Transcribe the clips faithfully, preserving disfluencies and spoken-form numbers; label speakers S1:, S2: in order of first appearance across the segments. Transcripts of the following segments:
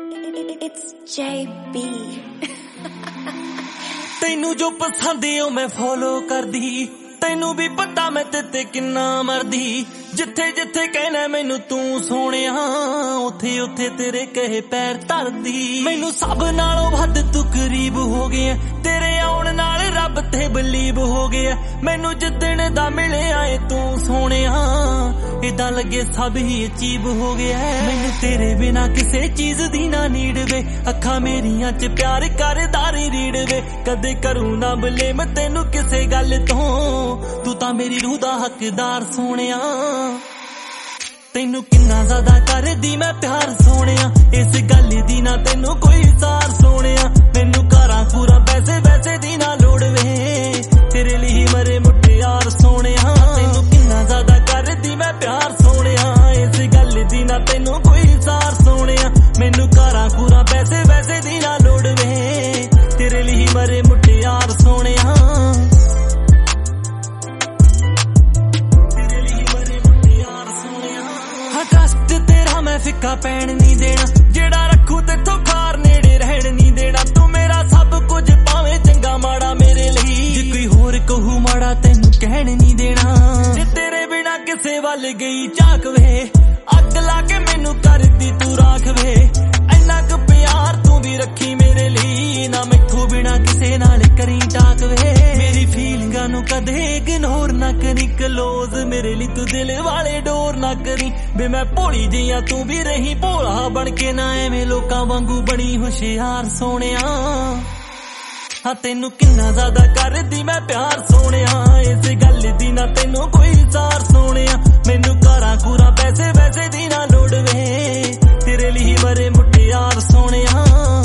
S1: It's J B
S2: ਤੈਨੂੰ ਜੋ ਪਸੰਦ ਓ ਮੈਂ ਫੋਲੋ ਕਰਦੀ, ਤੈਨੂੰ ਵੀ ਪਤਾ ਮੈਂ ਤੇ ਕਿੰਨਾ ਮਰਦੀ। ਜਿੱਥੇ ਜਿੱਥੇ ਕਹਿਣਾ ਮੈਨੂੰ ਤੂੰ ਸੋਹਣਿਆ, ਉੱਥੇ ਉੱਥੇ ਤੇਰੇ ਕਹੇ ਪੈਰ ਧਰਦੀ। ਮੈਨੂੰ ਸਭ ਨਾਲੋਂ ਵੱਧ ਤੂੰ ਕਰੀਬ ਹੋ ਗਿਆ, ਤੇਰੇ ਆਉਣ ਨਾਲ ਰੱਬ ਤੇ ਬਲੀਵ ਹੋ ਗਿਆ। ਮੈਨੂੰ ਜਿੱਦਣ ਦਾ ਮਿਲਿਆ ਏ ਤੂੰ ਸੋਹਣਿਆ, ਇਦਾਂ ਲੱਗੇ ਸਭ ਹੀ ਅਚੀਵ ਹੋ ਗਿਆ। ਮੈਨੂੰ ਤੇਰੇ ਬਿਨਾ ਕਿਸੇ ਚੀਜ਼ ਦੀ ਨਾ ਨੀਡ ਵੇ, ਅੱਖਾਂ ਮੇਰੀਆਂ ਚ ਪਿਆਰ ਕਰਦਾ ਰੀੜ ਵੇ। ਕਦੇ ਕਰੂ ਨਾ ਬਲੇਮ ਤੈਨੂੰ ਕਿਸੇ ਗੱਲ ਤੋਂ, ਤੂੰ ਤਾਂ ਮੇਰੀ ਰੂਹ ਦਾ ਹੱਕਦਾਰ ਸੋਹਣਿਆ। ਤੈਨੂੰ ਕਿੰਨਾ ਜ਼ਿਆਦਾ ਕਰਦੀ ਮੈਂ ਪਿਆਰ ਸੋਹਣਿਆ, ਇਸ ਗੱਲ ਦੀ ਨਾ ਤੈਨੂੰ ਕੋਈ ਸਾਰ ਸੋਹਣਿਆ। ਮੈਨੂੰ ਘਰਾਂ ਪੂਰਾ ਪੈਸੇ ਵੈਸੇ ਦੀ ਨਾ ਲੋੜ ਵੇ, ਤੇਰੇ ਲਈ ਮਰੇ ਮੁਟਿਆਰ ਸੋਹਣਿਆ। ਤੈਨੂੰ ਕਿੰਨਾ ਜ਼ਿਆਦਾ ਕਰਦੀ ਮੈਂ ਪਿਆਰ ਸੋਹਣਿਆ, ਇਸ ਗੱਲ ਦੀ ਨਾ ਤੈਨੂੰ ਕੋਈ ਸਾਰ ਸੋਹਣਿਆ। ਮੈਨੂੰ ਘਰਾਂ ਪੂਰਾ ਪੈਸੇ ਵੈਸੇ ਦੀ ਨਾ ਲੋੜ ਵੇ, ਤੇਰੇ ਲਈ ਮਰੇ ਮੁਟਿਆਰ ਸੋਹਣਿਆ। ਟਰਸਟ ਤੇਰਾ ਮੈਂ ਫਿੱਕਾ ਪੈਣ ਨਹੀਂ ਦੇਣਾ, ਜਿਹੜਾ ਰੱਖੂ ਤੇਥੋਂ ਖਾਰ ਨੇੜੇ ਰਹਿਣ ਨਹੀਂ ਦੇਣਾ। ਤੂੰ ਮੇਰਾ ਸਭ ਕੁਝ ਭਾਵੇਂ ਚੰਗਾ ਮਾੜਾ ਮੇਰੇ ਲਈ, ਜੇ ਕੋਈ ਹੋਰ ਕਹੂ ਮਾੜਾ ਤੈਨੂੰ ਕਹਿਣ ਨਹੀਂ ਦੇਣਾ। ਜੇ ਤੇਰੇ ਬਿਨਾ ਕਿਸੇ ਵੱਲ ਗਈ ਝਾਕ ਵੇ, ਅੱਗ ਲਾ ਕੇ ਮੈਨੂੰ ਕਰਦੀ ਤੂੰ ਰਾਖ ਵੇ। ਇੰਨਾ ਕੁ ਪਿਆਰ ਤੂੰ ਵੀ ਰੱਖੀ ਮੇਰੇ ਲਈ, ਨਾ ਮੈਥੋਂ ਬਿਨਾ ਕਿਸੇ ਨਾਲ ਕਰੀ ਟਾਕ ਵੇ। ਮੇਰੀ ਫੀਲਿੰਗਾਂ ਨੂੰ ਕਦੇ ਇਗਨੋਰ ਨਾ ਕਰੀ, ਕਲੋਜ਼ ਮੇਰੇ ਲਈ ਤੂੰ ਦਿਲ ਵਾਲੇ ਡੋਰ ਨਾ ਕਰੀ। ਵੇ ਮੈਂ ਭੋਲੀ ਜੀਆਂ ਤੂੰ ਵੀ ਰਹੀ ਭੋਲਾ ਬਣ ਕੇ, ਨਾ ਐਵੇਂ ਲੋਕਾਂ ਵਾਂਗੂ ਬਣੀ ਹੁਸ਼ਿਆਰ ਸੋਹਣਿਆ। ਹਾਂ ਤੈਨੂੰ ਕਿੰਨਾ ਜ਼ਿਆਦਾ ਕਰਦੀ ਮੈਂ ਪਿਆਰ ਸੋਹਣਿਆ, ਇਸ ਗੱਲ ਦੀ ਨਾ ਤੈਨੂੰ ਕੋਈ ਸਾਰ ਸੋਹਣਿਆ। ਮੈਨੂੰ ਘਰਾਂ ਘੂਰਾਂ ਪੈਸੇ ਵੈਸੇ ਦੀ ਨਾ ਲੋੜ ਵੇ, ਤੇਰੇ ਲਈ ਮਰੇ ਮੁਟਿਆਰ ਸੋਹਣਿਆ।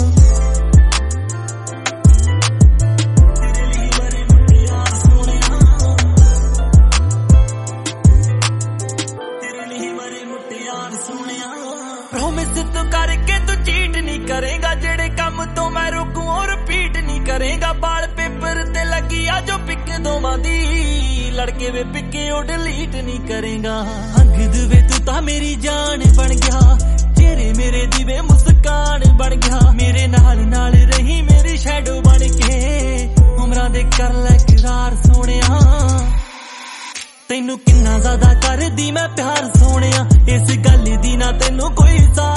S2: ਪ੍ਰੋਮਿਸ ਤੂੰ ਕਰਕੇ ਤੂੰ ਚੀਟ ਨਹੀਂ ਕਰੇਗਾ, ਜਿਹੜੇ ਕੰਮ ਤੋਂ ਮੈਂ ਰੋਕੂ ਉਹ ਰਿਪੀਟ ਨਹੀਂ ਕਰੇਗਾ। ਬਾਲ ਪੇਪਰ ਤੇ ਲੱਗੀ ਆ ਜੋ ਪਿੱਕ ਦੋਵਾਂ ਦੀ, ਲੜਕੇ ਵੇ ਪਿੱਕੇ ਉਹ ਡਿਲੀਟ ਨਹੀਂ ਕਰੇਗਾ। ਅੰਗਦ ਵੇ ਤੂੰ ਤਾਂ ਮੇਰੀ ਜਾਨ ਬਣ ਗਿਆ, ਚਿਹਰੇ ਮੇਰੇ ਦੀ ਵੇ ਮੁਸਕਾਨ ਬਣ ਗਿਆ। ਮੇਰੇ ਨਾਲ ਨਾਲ ਰਹੀ ਮੇਰੀ ਸ਼ੈਡੋ ਬਣ ਕੇ, ਉਮਰਾਂ ਦੇ ਕਰ ਲੈ ਇਕਰਾਰ ਸੋਹਣਿਆ। ਤੈਨੂੰ ਕਿੰਨਾ ਜ਼ਿਆਦਾ ਕਰਦੀ ਮੈਂ ਪਿਆਰ ਸੋਹਣਿਆ, ਇਸ ਗੱਲ ਦੀ ਨਾ ਤੈਨੂੰ ਕੋਈ ਸਾਰ